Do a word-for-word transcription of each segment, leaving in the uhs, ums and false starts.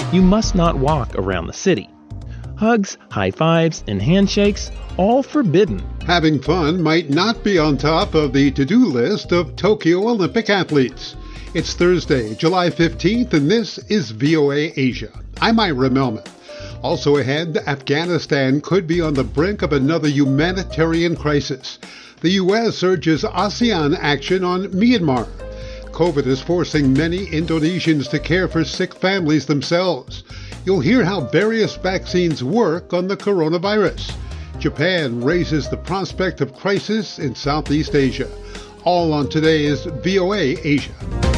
you must not walk around the city. Hugs, high fives, and handshakes, all forbidden. Having fun might not be on top of the to-do list of Tokyo Olympic athletes. It's Thursday, July fifteenth, and this is V O A Asia. I'm Ira Melman. Also ahead, Afghanistan could be on the brink of another humanitarian crisis. The U S urges ASEAN action on Myanmar. COVID is forcing many Indonesians to care for sick families themselves. You'll hear how various vaccines work on the coronavirus. Japan raises the prospect of crisis in Southeast Asia. All on today's V O A Asia.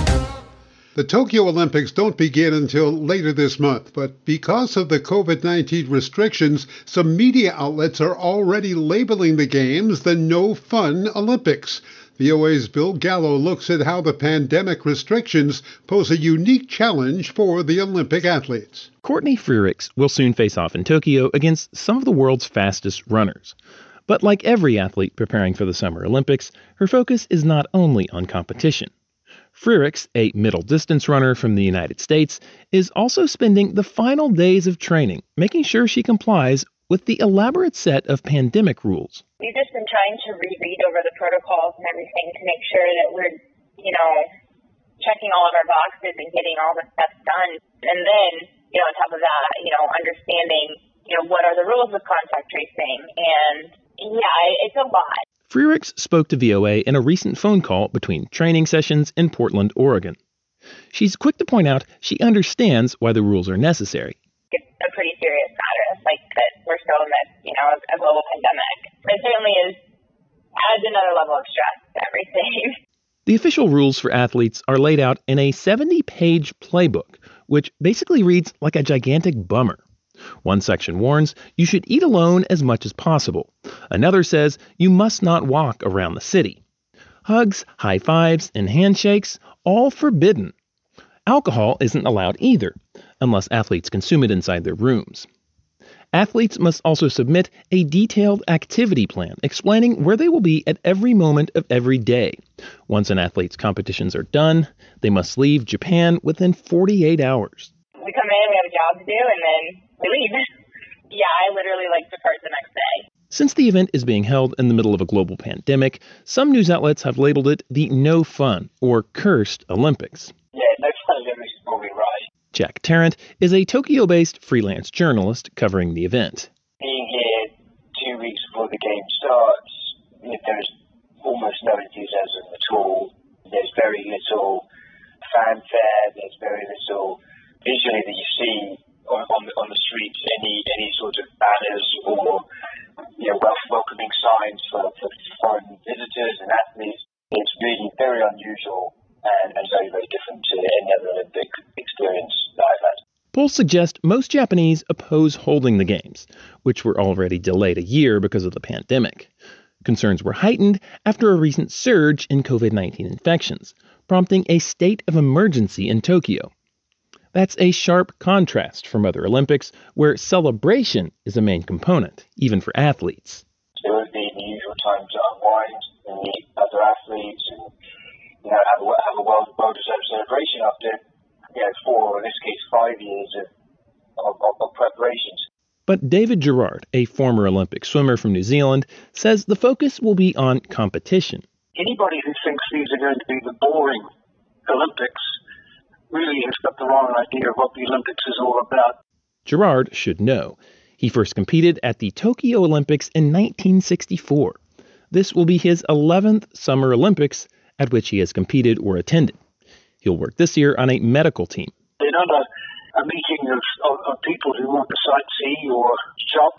The Tokyo Olympics don't begin until later this month, but because of the COVID nineteen restrictions, some media outlets are already labeling the Games the No Fun Olympics. V O A's Bill Gallo looks at how the pandemic restrictions pose a unique challenge for the Olympic athletes. Courtney Frerichs will soon face off in Tokyo against some of the world's fastest runners. But like every athlete preparing for the Summer Olympics, her focus is not only on competition. Frerichs, a middle-distance runner from the United States, is also spending the final days of training, making sure she complies with the elaborate set of pandemic rules. We've just been trying to reread over the protocols and everything to make sure that we're, you know, checking all of our boxes and getting all the steps done. And then, you know, on top of that, you know, understanding, you know, what are the rules of contact tracing. And, yeah, it's a lot. Frerichs spoke to V O A in a recent phone call between training sessions in Portland, Oregon. She's quick to point out she understands why the rules are necessary. It's a pretty serious matter. It's like that we're still in this, you know, a global pandemic. It certainly is adds another level of stress to everything. The official rules for athletes are laid out in a seventy-page playbook, which basically reads like a gigantic bummer. One section warns you should eat alone as much as possible. Another says you must not walk around the city. Hugs, high fives, and handshakes, all forbidden. Alcohol isn't allowed either, unless athletes consume it inside their rooms. Athletes must also submit a detailed activity plan explaining where they will be at every moment of every day. Once an athlete's competitions are done, they must leave Japan within forty-eight hours. We come in, we have a job to do, and then we leave. Yeah, I literally like depart the next day. Since the event is being held in the middle of a global pandemic, some news outlets have labeled it the No Fun or Cursed Olympics. Yeah, no fun Olympics is probably right. Jack Tarrant is a Tokyo-based freelance journalist covering the event. Being here two weeks before the game starts, you know, there's almost no enthusiasm at all. There's very little fanfare. There's very little visually that you see on, on, the, on the streets, any any sort of banners or you know, wel- welcoming signs for, for foreign visitors and athletes. It's really very unusual and, and very, very different to any other Olympic experience that I've had. Polls suggest most Japanese oppose holding the Games, which were already delayed a year because of the pandemic. Concerns were heightened after a recent surge in COVID nineteen infections, prompting a state of emergency in Tokyo. That's a sharp contrast from other Olympics, where celebration is a main component, even for athletes. There would be the usual time to unwind and meet other athletes and you know, have a, have a well, well-deserved celebration after you know, four, or in this case, five years of, of, of, of preparations. But David Gerard, a former Olympic swimmer from New Zealand, says the focus will be on competition. Anybody who thinks these are going to be the boring Olympics really has got the wrong idea of what the Olympics is all about. Gerard should know. He first competed at the Tokyo Olympics in nineteen sixty-four. This will be his eleventh Summer Olympics at which he has competed or attended. He'll work this year on a medical team. They're not a, a meeting of, of, of people who want to sightsee or shop.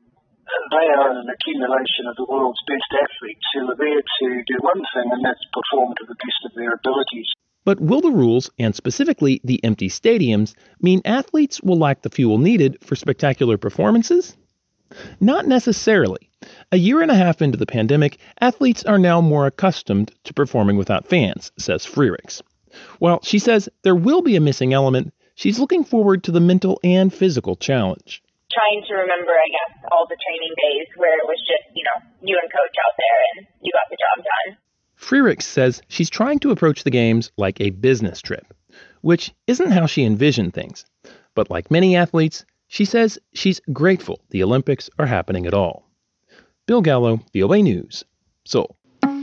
They are an accumulation of the world's best athletes who are there to do one thing, and that's perform to the best of their abilities. But will the rules, and specifically the empty stadiums, mean athletes will lack the fuel needed for spectacular performances? Not necessarily. A year and a half into the pandemic, athletes are now more accustomed to performing without fans, says Frerichs. While she says there will be a missing element, she's looking forward to the mental and physical challenge. Trying to remember, I guess, all the training days where it was just, you know, you and coach out there and you got the job done. Frerichs says she's trying to approach the Games like a business trip, which isn't how she envisioned things. But like many athletes, she says she's grateful the Olympics are happening at all. Bill Gallo, V O A News, Seoul.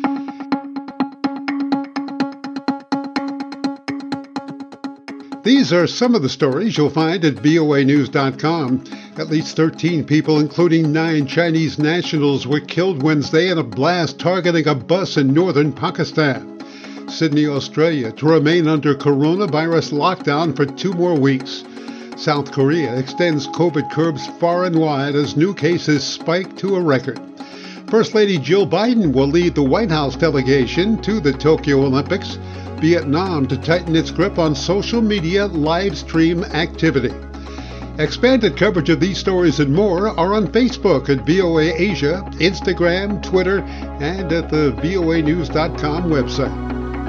These are some of the stories you'll find at V O A news dot com. At least thirteen people, including nine Chinese nationals, were killed Wednesday in a blast targeting a bus in northern Pakistan. Sydney, Australia, to remain under coronavirus lockdown for two more weeks. South Korea extends COVID curbs far and wide as new cases spike to a record. First Lady Jill Biden will lead the White House delegation to the Tokyo Olympics. Vietnam to tighten its grip on social media live stream activity. Expanded coverage of these stories and more are on Facebook at V O A Asia, Instagram, Twitter, and at the V O A news dot com website.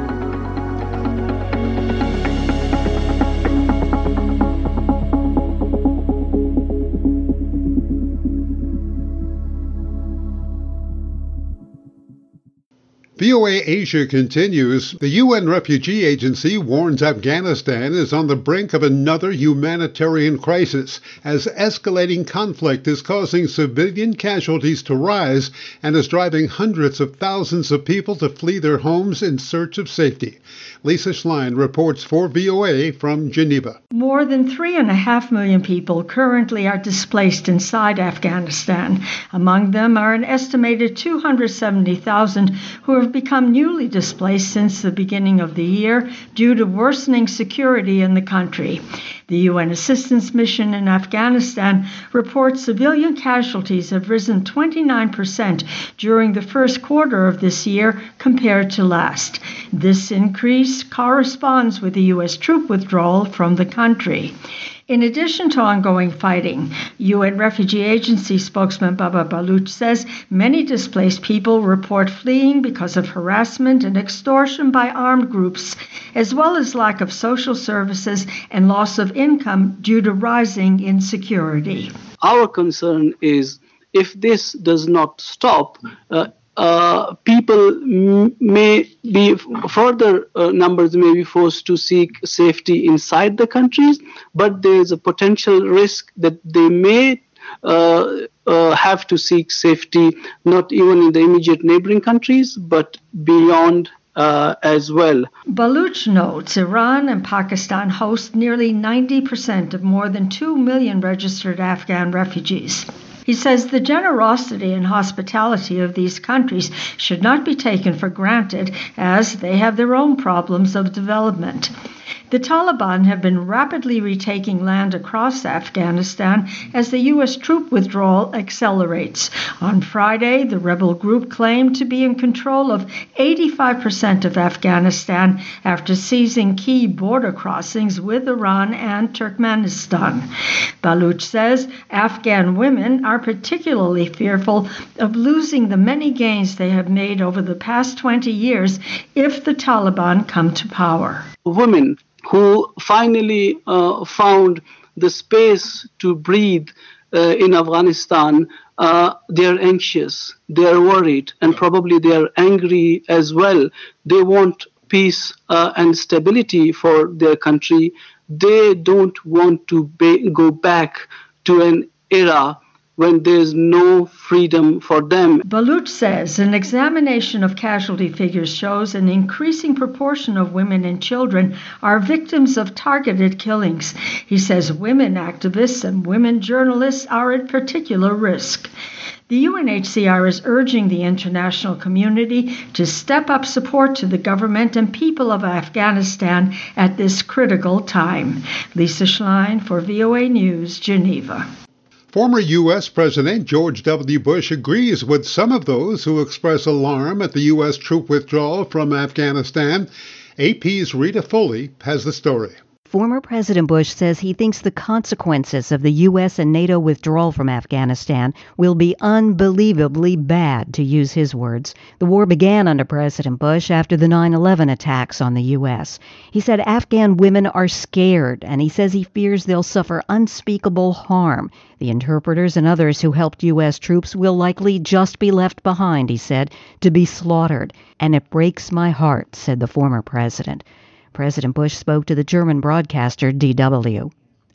V O A Asia continues. The U N Refugee Agency warns Afghanistan is on the brink of another humanitarian crisis as escalating conflict is causing civilian casualties to rise and is driving hundreds of thousands of people to flee their homes in search of safety. Lisa Schlein reports for V O A from Geneva. More than three and a half million people currently are displaced inside Afghanistan. Among them are an estimated two hundred seventy thousand who have become newly displaced since the beginning of the year due to worsening security in the country. The U N Assistance Mission in Afghanistan reports civilian casualties have risen twenty-nine percent during the first quarter of this year compared to last. This increase corresponds with the U S troop withdrawal from the country. In addition to ongoing fighting, U N Refugee Agency spokesman Baba Baloch says many displaced people report fleeing because of harassment and extortion by armed groups, as well as lack of social services and loss of income due to rising insecurity. Our concern is if this does not stop, uh, Uh, people m- may be further uh, numbers may be forced to seek safety inside the countries, but there is a potential risk that they may uh, uh, have to seek safety not even in the immediate neighboring countries, but beyond uh, as well. Baloch notes Iran and Pakistan host nearly ninety percent of more than two million registered Afghan refugees. He says the generosity and hospitality of these countries should not be taken for granted, as they have their own problems of development. The Taliban have been rapidly retaking land across Afghanistan as the U S troop withdrawal accelerates. On Friday, the rebel group claimed to be in control of eighty-five percent of Afghanistan after seizing key border crossings with Iran and Turkmenistan. Baloch says Afghan women are particularly fearful of losing the many gains they have made over the past twenty years if the Taliban come to power. Women who finally uh, found the space to breathe uh, in Afghanistan, uh, they're anxious, they're worried, and probably they're angry as well. They want peace uh, and stability for their country. They don't want to ba- go back to an era when there's no freedom for them. Baloch says an examination of casualty figures shows an increasing proportion of women and children are victims of targeted killings. He says women activists and women journalists are at particular risk. The U N H C R is urging the international community to step up support to the government and people of Afghanistan at this critical time. Lisa Schlein for V O A News, Geneva. Former U S President George W. Bush agrees with some of those who express alarm at the U S troop withdrawal from Afghanistan. A P's Rita Foley has the story. Former President Bush says he thinks the consequences of the U S and NATO withdrawal from Afghanistan will be unbelievably bad, to use his words. The war began under President Bush after the nine eleven attacks on the U S. He said Afghan women are scared, and he says he fears they'll suffer unspeakable harm. The interpreters and others who helped U S troops will likely just be left behind, he said, to be slaughtered. And it breaks my heart, said the former president. President Bush spoke to the German broadcaster D W.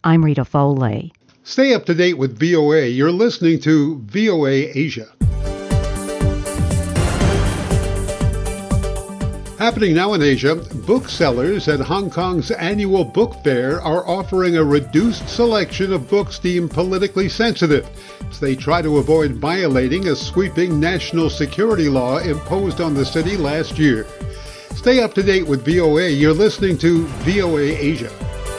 I'm Rita Foley. Stay up to date with V O A. You're listening to V O A Asia. Happening now in Asia, booksellers at Hong Kong's annual book fair are offering a reduced selection of books deemed politically sensitive as they try to avoid violating a sweeping national security law imposed on the city last year. Stay up to date with V O A. You're listening to V O A Asia.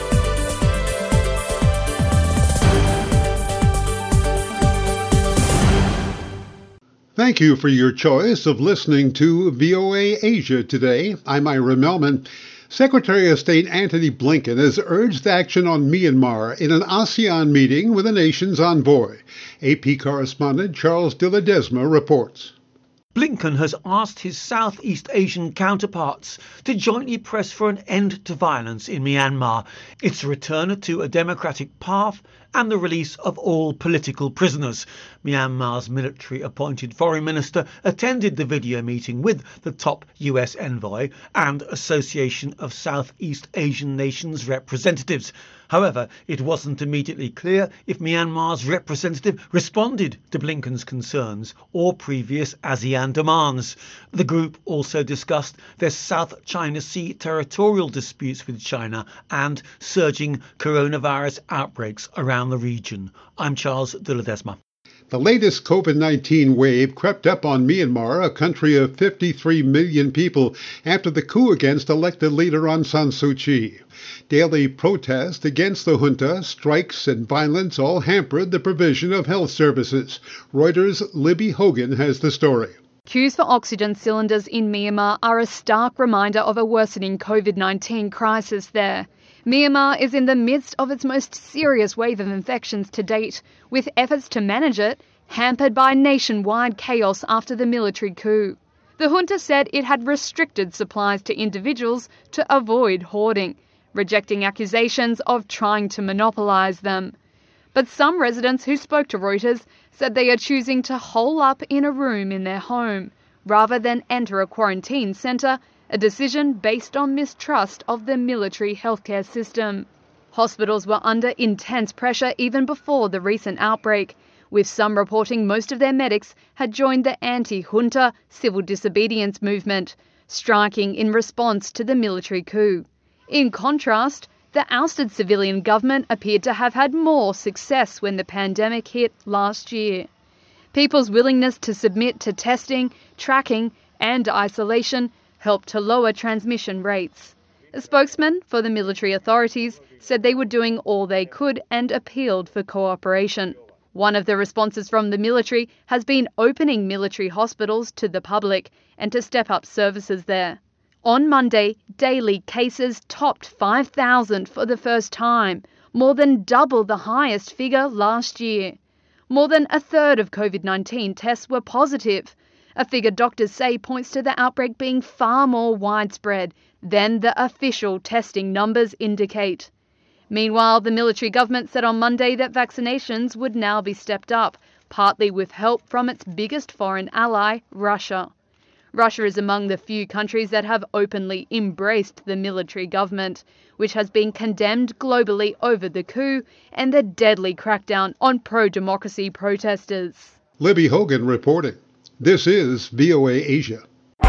Thank you for your choice of listening to V O A Asia today. I'm Ira Melman. Secretary of State Antony Blinken has urged action on Myanmar in an ASEAN meeting with the nation's envoy. A P correspondent Charles de Ledesma reports. Blinken has asked his Southeast Asian counterparts to jointly press for an end to violence in Myanmar, its return to a democratic path and the release of all political prisoners. Myanmar's military-appointed foreign minister attended the video meeting with the top U S envoy and Association of Southeast Asian Nations representatives. However, it wasn't immediately clear if Myanmar's representative responded to Blinken's concerns or previous ASEAN demands. The group also discussed their South China Sea territorial disputes with China and surging coronavirus outbreaks around the region. I'm Charles de Ledesma. The latest COVID nineteen wave crept up on Myanmar, a country of fifty-three million people, after the coup against elected leader Aung San Suu Kyi. Daily protests against the junta, strikes, and violence all hampered the provision of health services. Reuters' Libby Hogan has the story. Queues for oxygen cylinders in Myanmar are a stark reminder of a worsening COVID nineteen crisis there. Myanmar is in the midst of its most serious wave of infections to date, with efforts to manage it hampered by nationwide chaos after the military coup. The junta said it had restricted supplies to individuals to avoid hoarding, rejecting accusations of trying to monopolise them. But some residents who spoke to Reuters said they are choosing to hole up in a room in their home rather than enter a quarantine centre, a decision based on mistrust of the military healthcare system. Hospitals were under intense pressure even before the recent outbreak, with some reporting most of their medics had joined the anti-junta civil disobedience movement, striking in response to the military coup. In contrast, the ousted civilian government appeared to have had more success when the pandemic hit last year. People's willingness to submit to testing, tracking and isolation helped to lower transmission rates. A spokesman for the military authorities said they were doing all they could and appealed for cooperation. One of the responses from the military has been opening military hospitals to the public and to step up services there. On Monday, daily cases topped five thousand for the first time, more than double the highest figure last year. More than a third of COVID nineteen tests were positive, a figure doctors say points to the outbreak being far more widespread than the official testing numbers indicate. Meanwhile, the military government said on Monday that vaccinations would now be stepped up, partly with help from its biggest foreign ally, Russia. Russia is among the few countries that have openly embraced the military government, which has been condemned globally over the coup and the deadly crackdown on pro-democracy protesters. Libby Hogan reporting. This is V O A Asia.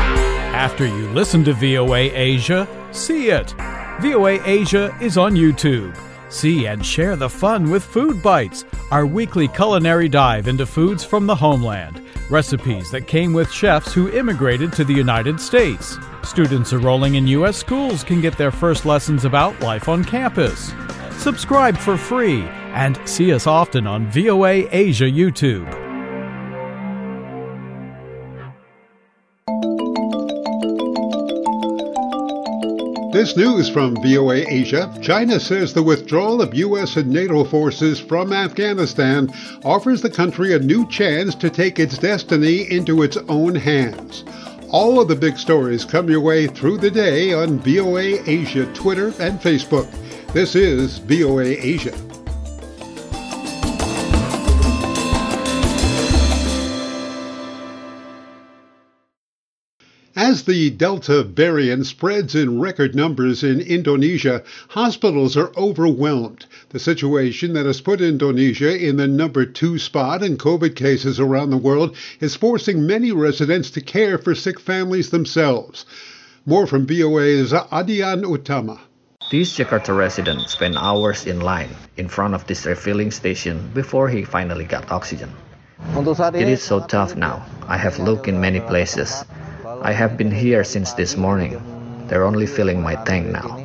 After you listen to V O A Asia, see it. V O A Asia is on YouTube. See and share the fun with Food Bites, our weekly culinary dive into foods from the homeland. Recipes that came with chefs who immigrated to the United States. Students enrolling in U S schools can get their first lessons about life on campus. Subscribe for free and see us often on V O A Asia YouTube. This news from V O A Asia. China says the withdrawal of U S and NATO forces from Afghanistan offers the country a new chance to take its destiny into its own hands. All of the big stories come your way through the day on V O A Asia Twitter and Facebook. This is V O A Asia. As the Delta variant spreads in record numbers in Indonesia, hospitals are overwhelmed. The situation that has put Indonesia in the number two spot in COVID cases around the world is forcing many residents to care for sick families themselves. More from V O A's Adian Utama. This Jakarta resident spent hours in line in front of this refilling station before he finally got oxygen. It is so tough now. I have looked in many places. I have been here since this morning. They're only filling my tank now.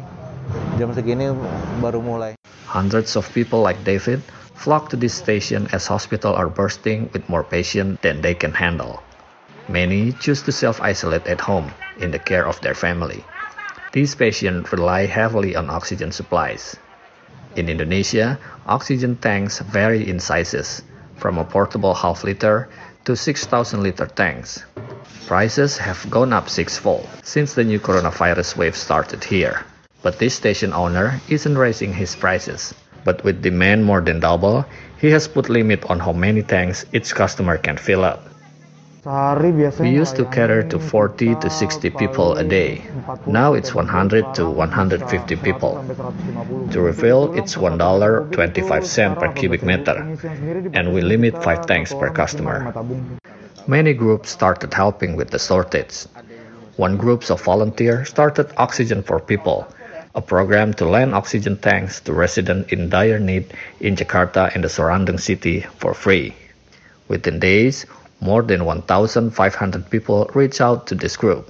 Hundreds of people like David flock to this station as hospitals are bursting with more patients than they can handle. Many choose to self-isolate at home in the care of their family. These patients rely heavily on oxygen supplies. In Indonesia, oxygen tanks vary in sizes, from a portable half-liter to six thousand liter tanks. Prices have gone up sixfold since the new coronavirus wave started here. But this station owner isn't raising his prices. But with demand more than double, he has put limit on how many tanks each customer can fill up. We used to cater to forty to sixty people a day. Now it's one hundred to one hundred fifty people. To refill, it's one dollar and twenty-five cents per cubic meter, and we limit five tanks per customer. Many groups started helping with the shortage. One group of volunteers started Oxygen for People, a program to lend oxygen tanks to residents in dire need in Jakarta and the surrounding city for free. Within days, more than one thousand five hundred people reached out to this group.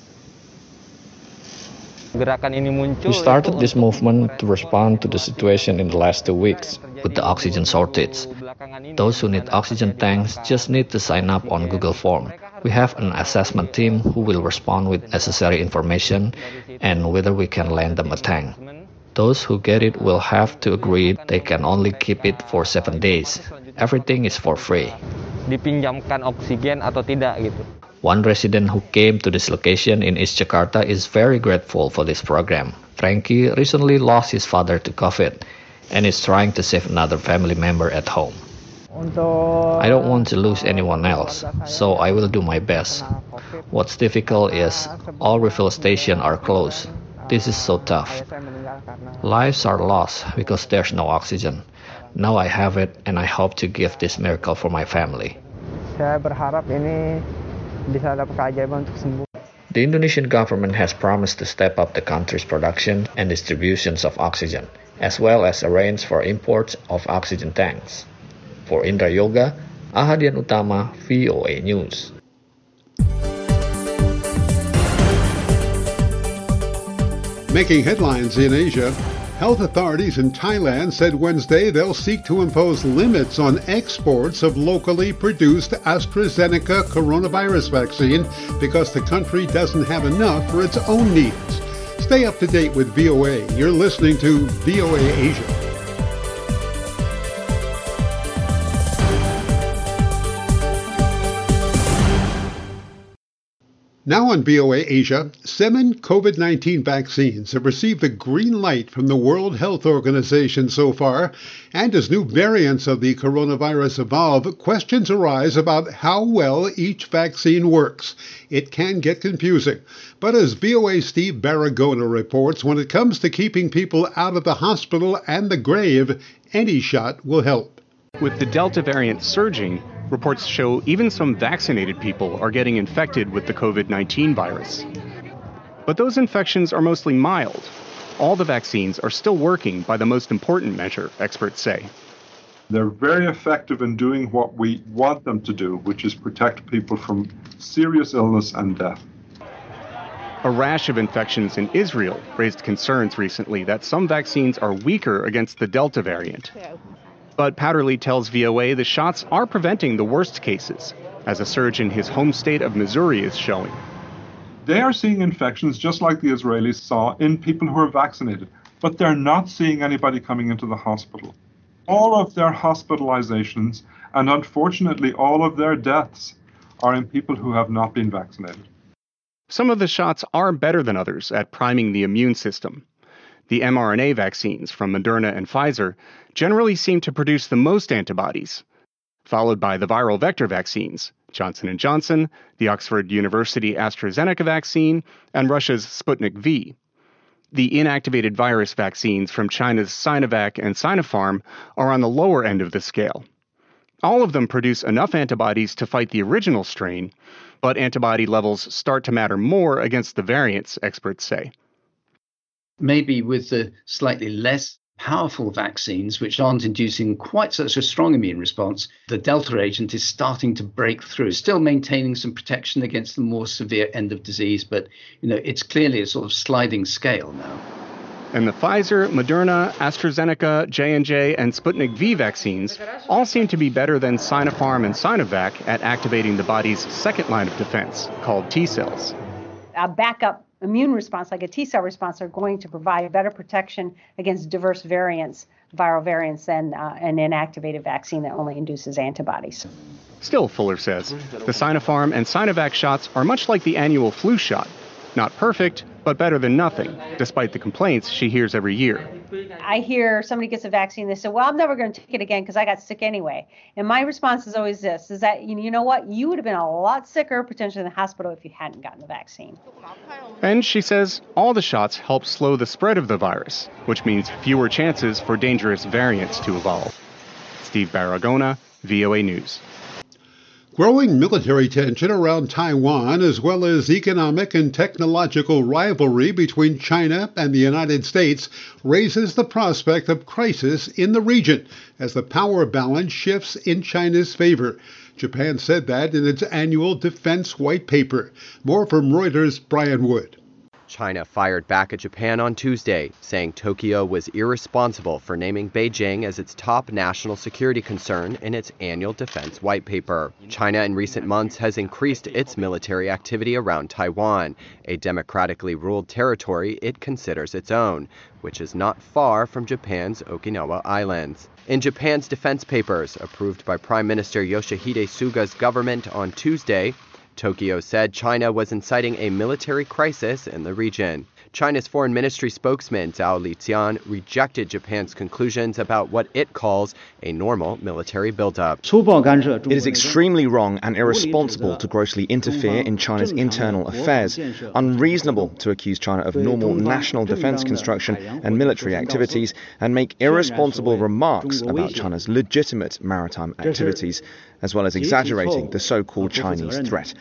We started this movement to respond to the situation in the last two weeks with the oxygen shortage. Those who need oxygen tanks just need to sign up on Google Form. We have an assessment team who will respond with necessary information and whether we can lend them a tank. Those who get it will have to agree they can only keep it for seven days. Everything is for free. One resident who came to this location in East Jakarta is very grateful for this program. Frankie recently lost his father to COVID and is trying to save another family member at home. I don't want to lose anyone else, so I will do my best. What's difficult is all refill stations are closed. This is so tough. Lives are lost because there's no oxygen. Now I have it, and I hope to give this miracle for my family. The Indonesian government has promised to step up the country's production and distributions of oxygen, as well as arrange for imports of oxygen tanks. For Indra Yoga, Ahadian Utama, V O A News. Making headlines in Asia, health authorities in Thailand said Wednesday they'll seek to impose limits on exports of locally produced AstraZeneca coronavirus vaccine because the country doesn't have enough for its own needs. Stay up to date with V O A. You're listening to V O A Asia. Now on V O A Asia, seven COVID nineteen vaccines have received the green light from the World Health Organization so far, and as new variants of the coronavirus evolve, questions arise about how well each vaccine works. It can get confusing, but as V O A's Steve Baragona reports, when it comes to keeping people out of the hospital and the grave, any shot will help. With the Delta variant surging, reports show even some vaccinated people are getting infected with the COVID nineteen virus. But those infections are mostly mild. All the vaccines are still working by the most important measure, experts say. They're very effective in doing what we want them to do, which is protect people from serious illness and death. A rash of infections in Israel raised concerns recently that some vaccines are weaker against the Delta variant. But Powderly tells V O A the shots are preventing the worst cases, as a surge in his home state of Missouri is showing. They are seeing infections just like the Israelis saw in people who are vaccinated, but they're not seeing anybody coming into the hospital. All of their hospitalizations and unfortunately all of their deaths are in people who have not been vaccinated. Some of the shots are better than others at priming the immune system. The mRNA vaccines from Moderna and Pfizer generally seem to produce the most antibodies. followed by the viral vector vaccines, Johnson and Johnson, the Oxford University AstraZeneca vaccine, and Russia's Sputnik V. The inactivated virus vaccines from China's Sinovac and Sinopharm are on the lower end of the scale. All of them produce enough antibodies to fight the original strain, but antibody levels start to matter more against the variants, experts say. Maybe with the slightly less powerful vaccines, which aren't inducing quite such a strong immune response, the Delta agent is starting to break through, still maintaining some protection against the more severe end of disease, but you know, it's clearly a sort of sliding scale now. And the Pfizer, Moderna, AstraZeneca, J and J, and Sputnik V vaccines all seem to be better than Sinopharm and Sinovac at activating the body's second line of defense, called T cells. A backup immune response, like a T cell response, are going to provide better protection against diverse variants, viral variants, than uh, an inactivated vaccine that only induces antibodies. Still, Fuller says, the Sinopharm and Sinovac shots are much like the annual flu shot. Not perfect, but better than nothing, despite the complaints she hears every year. I hear somebody gets a vaccine, they say, well, I'm never going to take it again because I got sick anyway. And my response is always this, is that, you know what, you would have been a lot sicker, potentially in the hospital, if you hadn't gotten the vaccine. And she says all the shots help slow the spread of the virus, which means fewer chances for dangerous variants to evolve. Steve Baragona, V O A News. Growing military tension around Taiwan, as well as economic and technological rivalry between China and the United States, raises the prospect of crisis in the region as the power balance shifts in China's favor. Japan said that in its annual defense white paper. More from Reuters' Brian Wood. China fired back at Japan on Tuesday, saying Tokyo was irresponsible for naming Beijing as its top national security concern in its annual defense white paper. China in recent months has increased its military activity around Taiwan, a democratically ruled territory it considers its own, which is not far from Japan's Okinawa Islands. In Japan's defense papers, approved by Prime Minister Yoshihide Suga's government on Tuesday, Tokyo said China was inciting a military crisis in the region. China's foreign ministry spokesman Zhao Lijian rejected Japan's conclusions about what it calls a normal military buildup. It is extremely wrong and irresponsible to grossly interfere in China's internal affairs, unreasonable to accuse China of normal national defense construction and military activities, and make irresponsible remarks about China's legitimate maritime activities, as well as exaggerating the so-called Chinese threat.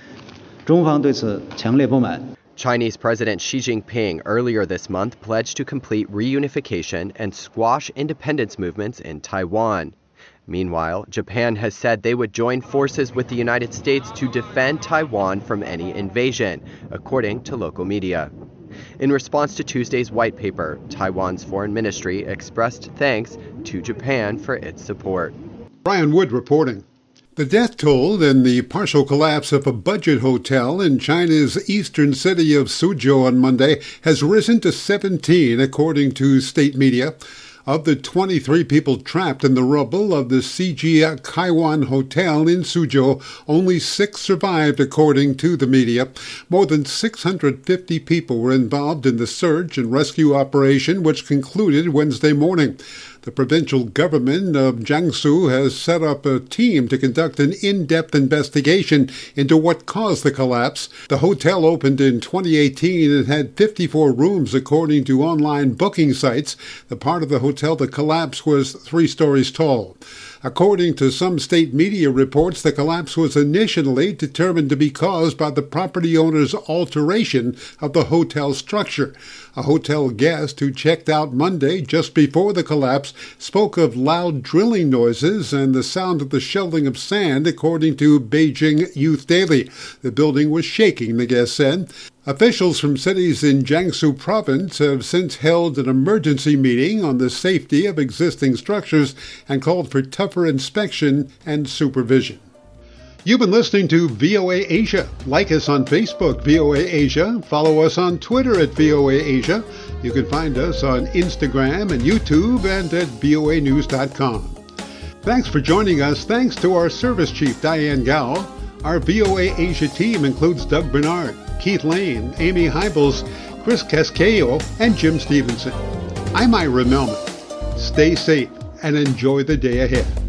Chinese President Xi Jinping earlier this month pledged to complete reunification and squash independence movements in Taiwan. Meanwhile, Japan has said they would join forces with the United States to defend Taiwan from any invasion, according to local media. In response to Tuesday's white paper, Taiwan's foreign ministry expressed thanks to Japan for its support. Brian Wood reporting. The death toll in the partial collapse of a budget hotel in China's eastern city of Suzhou on Monday has risen to seventeen, according to state media. Of the twenty-three people trapped in the rubble of the C G Kaiwan Hotel in Suzhou, only six survived, according to the media. More than six hundred fifty people were involved in the search and rescue operation, which concluded Wednesday morning. The provincial government of Jiangsu has set up a team to conduct an in-depth investigation into what caused the collapse. The hotel opened in twenty eighteen and had fifty-four rooms, according to online booking sites. The part of the hotel that collapsed was three stories tall. According to some state media reports, the collapse was initially determined to be caused by the property owner's alteration of the hotel structure. A hotel guest who checked out Monday just before the collapse spoke of loud drilling noises and the sound of the shoveling of sand, according to Beijing Youth Daily. The building was shaking, the guest said. Officials from cities in Jiangsu province have since held an emergency meeting on the safety of existing structures and called for tougher inspection and supervision. You've been listening to V O A Asia. Like us on Facebook, V O A Asia. Follow us on Twitter at V O A Asia. You can find us on Instagram and YouTube and at V O A news dot com. Thanks for joining us. Thanks to our service chief, Diane Gao. Our V O A Asia team includes Doug Bernard, Keith Lane, Amy Hybels, Chris Casquejo, and Jim Stevenson. I'm Ira Melman. Stay safe and enjoy the day ahead.